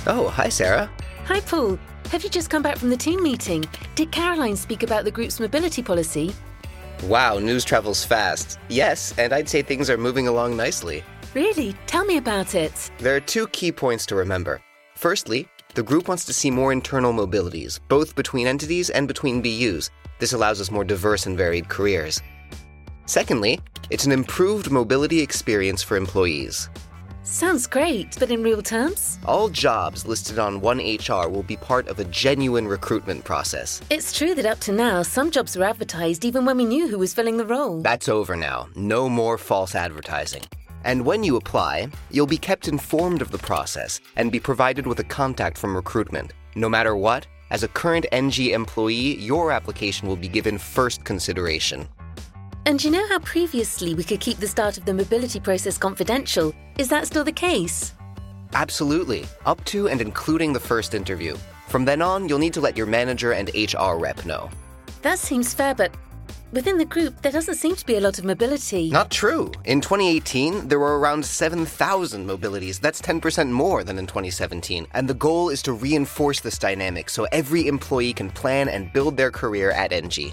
Oh, hi, Sarah. Hi, Paul. Have you just come back from the team meeting? Did Caroline speak about the group's mobility policy? Wow, news travels fast. Yes, and I'd say things are moving along nicely. Really? Tell me about it. There are two key points to remember. Firstly, the group wants to see more internal mobilities, both between entities and between BUs. This allows us more diverse and varied careers. Secondly, it's an improved mobility experience for employees. Sounds great, but in real terms? All jobs listed on OneHR will be part of a genuine recruitment process. It's true that up to now, some jobs were advertised even when we knew who was filling the role. That's over now. No more false advertising. And when you apply, you'll be kept informed of the process and be provided with a contact from recruitment. No matter what, as a current NG employee, your application will be given first consideration. And you know how previously we could keep the start of the mobility process confidential? Is that still the case? Absolutely, up to and including the first interview. From then on, you'll need to let your manager and HR rep know. That seems fair, but within the group, there doesn't seem to be a lot of mobility. Not true. In 2018, there were around 7,000 mobilities. That's 10% more than in 2017. And the goal is to reinforce this dynamic so every employee can plan and build their career at NG.